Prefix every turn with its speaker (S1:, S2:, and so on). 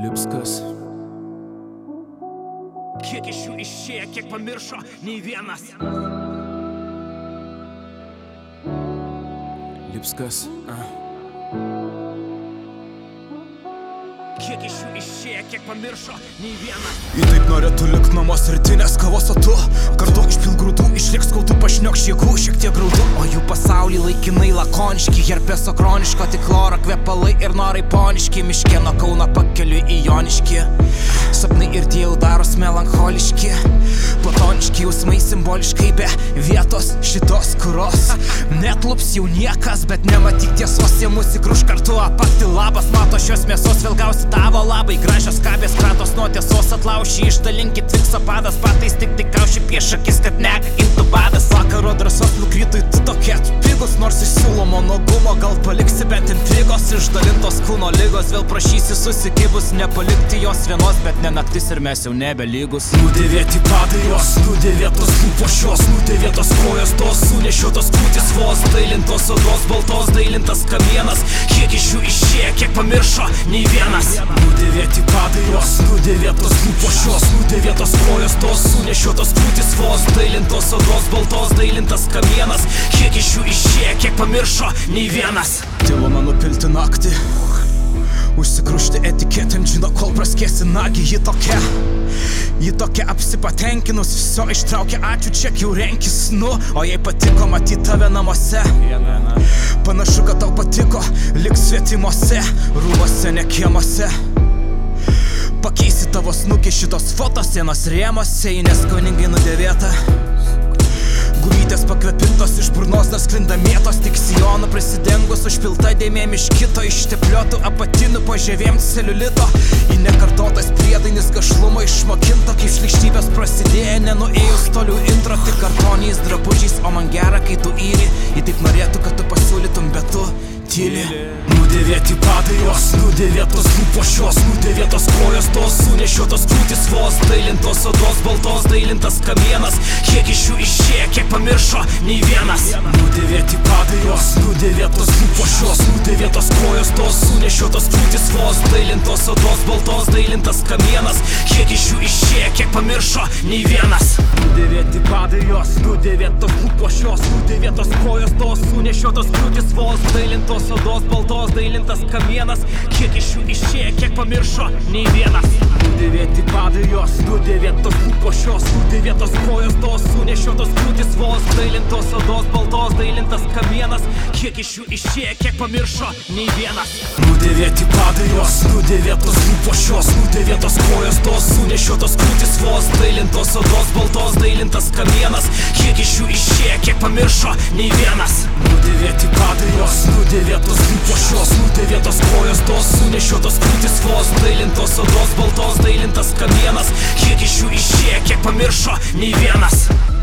S1: Lipskas.
S2: Kiek iš jų išėjo, kiek pamiršo, nei vienas.
S1: Lipskas.
S2: Kiek iš jų išėjo, kiek pamiršo, nei vienas.
S1: Į taip norėtų likt namuos rytinės kavos, o tu kartu išpil grūdų, išliks kol tu pašniokš jėgų, šiek tiek grūdų. O jų pasaulį laikinai lakoniški, herpeso kroniško, tik chloro kvepalai ir norai poniški. Miške nuo Kauno pakeliui į Joniškį, sapnai ir tie jau daros melancholiški. Platoniški jausmai simboliškai be vietos šitos kuros netlups jau niekas, bet nematyk tiesos, jie mus įkruš kartu apakti. Labas, mato šios mėsos, vėl gausi tavo labai gražios kabės, kratos nuo tiesos atlauši. Išdalinkit fikso padas, patais tik tai kauši prieš akis, kad negagintų badas. Vakaro drąsos nukrytų į tu tokie pigus, nors iš siūlomo nuogumo gal paliksi bent intrigos. Išdalintos kūno lygos, vėl prašysi susikibus, nepalikti jos vienos, bet ne naktis ir mes jau nebelygus.
S2: Nudėvėti padai jos, nudėvėtos lūpos šios, nudėvėtos kojos tos, sunešiotos krūtis vos, dailintos odos baltos, dailintas kamienas. Kiek iš jų išėjo, kiek pamiršo, nei vienas. Nudėvėti padai jos, nudėvėtos lūpos šios, nudėvėtos kojos tos, sunešiotos krūtis vos, dailintos odos baltos, dailintas kamienas. Kiek iš jų išėjo, kiek pamiršo, nei vienas.
S1: Tyloma nupilti naktį, užsikrušti etiketėm, žino, kol praskėsi nagi. Ji tokia apsipatenkinus, viso ištraukia, ačiū, čia jau renkis, o jei patiko matyti tave namuose, panašu, kad tau patiko, lik svetimuose, rūmuose, ne kiemuose. Pakeisi tavo snukį šitos fotosienos rėmuose, į neskoningai nudėvėtą. Gumytės pakvepintos iš burnos dar sklinda mėtos, tik sijonų prisidengus, užpilta dėmėm iš kito, ištepliotų apatinių pažievėm celiulito. Į nekartotas priedainis gašlumo išmokinto, kaip šlykštybės prasidėjo, nenuėjus toliau intro, tik kartoniais drabužiais, o man gera, kai tu įri. Ji taip norėtų, kad tu pasiūlytum, bet tu tyli.
S2: Nudėvėti padai jos, nudėvėtos lūpos šios, nudėvėtos kojos tos, sunešiotos krūtis vos, dailintos odos baltos, dailintas kamienas. Kiek iš jų išėjo, kiek pamiršo, nei vienas. Nudėvėti padai jos, nudėvėtos lūpos šios, nudėvėtos kojos tos, sunešiotos krūtis vos, dailintos odos baltos, dailintas kamienas. Kiek iš jų išėjo, kiek pamiršo, nei vienas. Nudėvėti padai jos, nudėvėtos lūpos šios, nudėvėtos kojos tos, sunešiotos krūtis vos, dailintos odos baltos, dailintas kamienas. Kiek iš jų išėjo, kiek pamiršo, nei vienas. Nudėvėti padai jos, nudėvėtos lūpos šios, nudėvėtos kojos tos, sunešiotos krūtis vos, dailintos odos baltos, dailintas kamienas. Kiek iš jų išėjo, kiek pamiršo, nei vienas. Nudėvėti padai jos, nudėvėtos lūpos šios, nudėvėtos kojos tos, sunešiotos krūtis vos, dailintos odos baltos, dailintas kamienas. Kiek iš jų išėjo, kiek pamiršo, nei vienas. Nudėvėti padai jos, nudėvėtos lūpos šios, nudėvėtos kojos tos, sunešiotos krūtis vos, dailintos odos baltos, dailintas kamienas. Kiek iš jų išėjo, kiek pamiršo, nei vienas.